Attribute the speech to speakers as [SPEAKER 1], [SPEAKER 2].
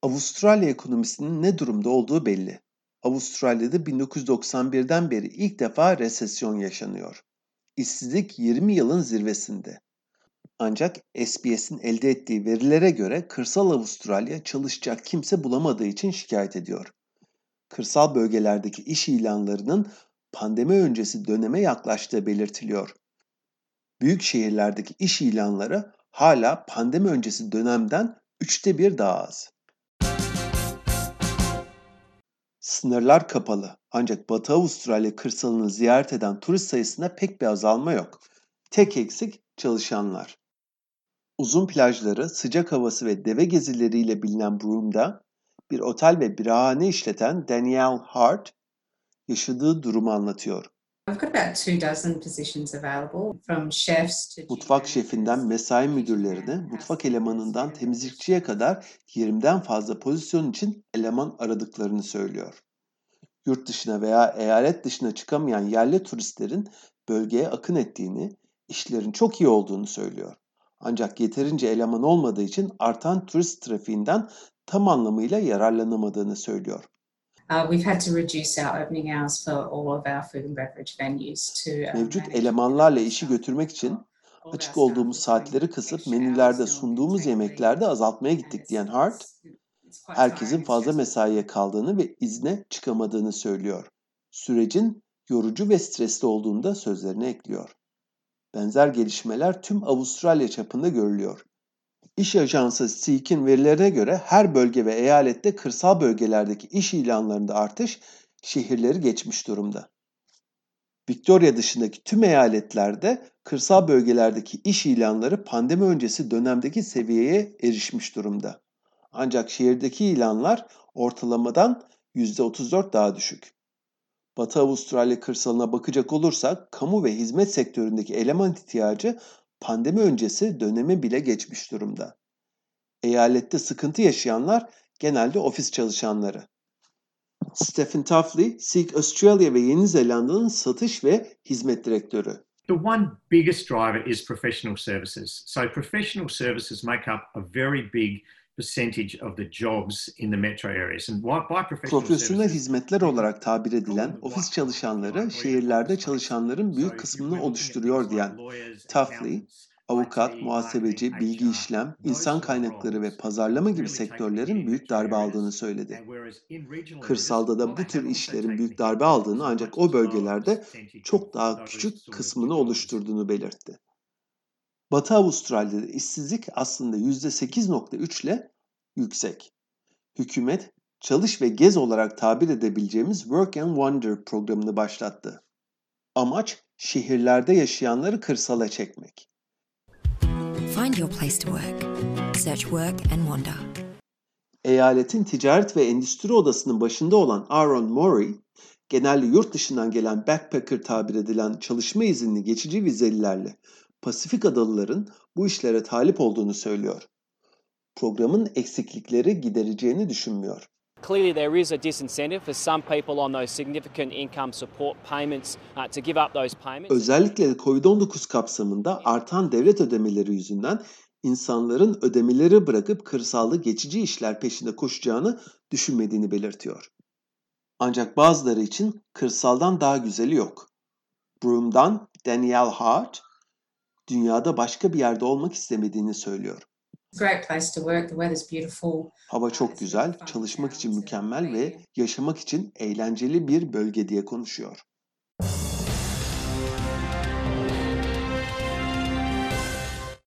[SPEAKER 1] Avustralya ekonomisinin ne durumda olduğu belli. Avustralya'da 1991'den beri ilk defa resesyon yaşanıyor. İşsizlik 20 yılın zirvesinde. Ancak SBS'in elde ettiği verilere göre kırsal Avustralya çalışacak kimse bulamadığı için şikayet ediyor. Kırsal bölgelerdeki iş ilanlarının pandemi öncesi döneme yaklaştığı belirtiliyor. Büyük şehirlerdeki iş ilanları hala pandemi öncesi dönemden 1/3 daha az. Sınırlar kapalı ancak Batı Avustralya kırsalını ziyaret eden turist sayısında pek bir azalma yok. Tek eksik çalışanlar. Uzun plajları, sıcak havası ve deve gezileriyle bilinen Broome'da bir otel ve birahane işleten Danielle Hart yaşadığı durumu anlatıyor.
[SPEAKER 2] I've got about 2 dozen positions available, from chefs to gym
[SPEAKER 1] Mutfak şefinden
[SPEAKER 2] managers,
[SPEAKER 1] mesai
[SPEAKER 2] kitchen
[SPEAKER 1] müdürlerine,
[SPEAKER 2] and
[SPEAKER 1] mutfak
[SPEAKER 2] housekeepers,
[SPEAKER 1] elemanından
[SPEAKER 2] and
[SPEAKER 1] temizlikçiye kadar 20'den fazla pozisyon için eleman aradıklarını söylüyor. Yurt dışına veya eyalet dışına çıkamayan yerli turistlerin bölgeye akın ettiğini, işlerin çok iyi olduğunu söylüyor. Ancak yeterince eleman olmadığı için artan turist trafiğinden tam anlamıyla yararlanamadığını söylüyor.
[SPEAKER 2] We've had to reduce our opening hours for all of our food and beverage venues to
[SPEAKER 1] Mevcut
[SPEAKER 2] manage the number
[SPEAKER 1] elemanlarla
[SPEAKER 2] of
[SPEAKER 1] işi
[SPEAKER 2] staff that
[SPEAKER 1] götürmek
[SPEAKER 2] we've
[SPEAKER 1] için
[SPEAKER 2] got. All of our
[SPEAKER 1] açık
[SPEAKER 2] staff
[SPEAKER 1] olduğumuz
[SPEAKER 2] are doing
[SPEAKER 1] saatleri kısıp
[SPEAKER 2] extra hours
[SPEAKER 1] menülerde
[SPEAKER 2] still on
[SPEAKER 1] sunduğumuz
[SPEAKER 2] container leave,
[SPEAKER 1] yemeklerde azaltmaya
[SPEAKER 2] and
[SPEAKER 1] gittik diyen Hart,
[SPEAKER 2] it's quite tiring
[SPEAKER 1] herkesin
[SPEAKER 2] and
[SPEAKER 1] fazla
[SPEAKER 2] stressful for
[SPEAKER 1] mesaiye
[SPEAKER 2] them.
[SPEAKER 1] kaldığını ve izne çıkamadığını söylüyor. Sürecin yorucu ve stresli olduğunu da sözlerine ekliyor. Benzer gelişmeler tüm Avustralya çapında görülüyor. İş ajansı Seek'in verilerine göre her bölge ve eyalette kırsal bölgelerdeki iş ilanlarında artış şehirleri geçmiş durumda. Victoria dışındaki tüm eyaletlerde kırsal bölgelerdeki iş ilanları pandemi öncesi dönemdeki seviyeye erişmiş durumda. Ancak şehirdeki ilanlar ortalamadan %34 daha düşük. Batı Avustralya kırsalına bakacak olursak kamu ve hizmet sektöründeki eleman ihtiyacı pandemi öncesi dönemi bile geçmiş durumda. Eyalette sıkıntı yaşayanlar genelde ofis çalışanları. Stephen Tuffley, Seek Australia ve Yeni Zelanda'nın satış ve hizmet direktörü.
[SPEAKER 3] The one biggest driver is professional services. So professional services make up a very big percentage of the jobs in the metro areas. And by professional
[SPEAKER 1] Profesyonel
[SPEAKER 3] services,
[SPEAKER 1] hizmetler olarak tabir edilen ofis çalışanları şehirlerde çalışanların büyük
[SPEAKER 3] so
[SPEAKER 1] kısmını
[SPEAKER 3] we're looking at things
[SPEAKER 1] oluşturuyor
[SPEAKER 3] like
[SPEAKER 1] diyen
[SPEAKER 3] lawyers,
[SPEAKER 1] Tuffley,
[SPEAKER 3] accountants,
[SPEAKER 1] avukat,
[SPEAKER 3] IT, marketing,
[SPEAKER 1] muhasebeci, bilgi
[SPEAKER 3] HR,
[SPEAKER 1] işlem,
[SPEAKER 3] those
[SPEAKER 1] insan
[SPEAKER 3] sort of
[SPEAKER 1] kaynakları ve
[SPEAKER 3] roles
[SPEAKER 1] pazarlama
[SPEAKER 3] have
[SPEAKER 1] gibi
[SPEAKER 3] really taken a hit
[SPEAKER 1] sektörlerin
[SPEAKER 3] in
[SPEAKER 1] büyük
[SPEAKER 3] metro
[SPEAKER 1] darbe aldığını
[SPEAKER 3] areas.
[SPEAKER 1] söyledi.
[SPEAKER 3] And whereas in regional areas,
[SPEAKER 1] Kırsalda
[SPEAKER 3] while
[SPEAKER 1] da bu
[SPEAKER 3] they
[SPEAKER 1] tür
[SPEAKER 3] have also
[SPEAKER 1] işlerin
[SPEAKER 3] taken a
[SPEAKER 1] büyük
[SPEAKER 3] hit,
[SPEAKER 1] darbe
[SPEAKER 3] it
[SPEAKER 1] aldığını
[SPEAKER 3] was a
[SPEAKER 1] ancak
[SPEAKER 3] much
[SPEAKER 1] o
[SPEAKER 3] lower
[SPEAKER 1] bölgelerde
[SPEAKER 3] percentage of
[SPEAKER 1] çok daha
[SPEAKER 3] those
[SPEAKER 1] küçük
[SPEAKER 3] sort of
[SPEAKER 1] kısmını
[SPEAKER 3] jobs.
[SPEAKER 1] oluşturduğunu belirtti. Batı Avustralya'da işsizlik aslında %8,3 ile yüksek. Hükümet, çalış ve gez olarak tabir edebileceğimiz Work and Wander programını başlattı. Amaç şehirlerde yaşayanları kırsala çekmek.
[SPEAKER 4] Find your place to work. Search Work and Wander.
[SPEAKER 1] Eyaletin ticaret ve endüstri odasının başında olan Aaron Morey, genelde yurt dışından gelen backpacker tabir edilen çalışma izinli geçici vizelilerle Pasifik adalıların bu işlere talip olduğunu söylüyor. Programın eksiklikleri gidereceğini düşünmüyor.
[SPEAKER 5] Clearly there is a disincentive for some people on those significant income support payments to give up those payments.
[SPEAKER 1] Özellikle de COVID-19 kapsamında artan devlet ödemeleri yüzünden insanların ödemeleri bırakıp kırsalda geçici işler peşinde koşacağını düşünmediğini belirtiyor. Ancak bazıları için kırsaldan daha güzeli yok. Broome'dan Danielle Hart, dünyada başka bir yerde olmak istemediğini söylüyor.
[SPEAKER 2] Great place to work. The weather's beautiful.
[SPEAKER 1] Hava çok güzel, çalışmak için mükemmel ve yaşamak için eğlenceli bir bölge diye konuşuyor.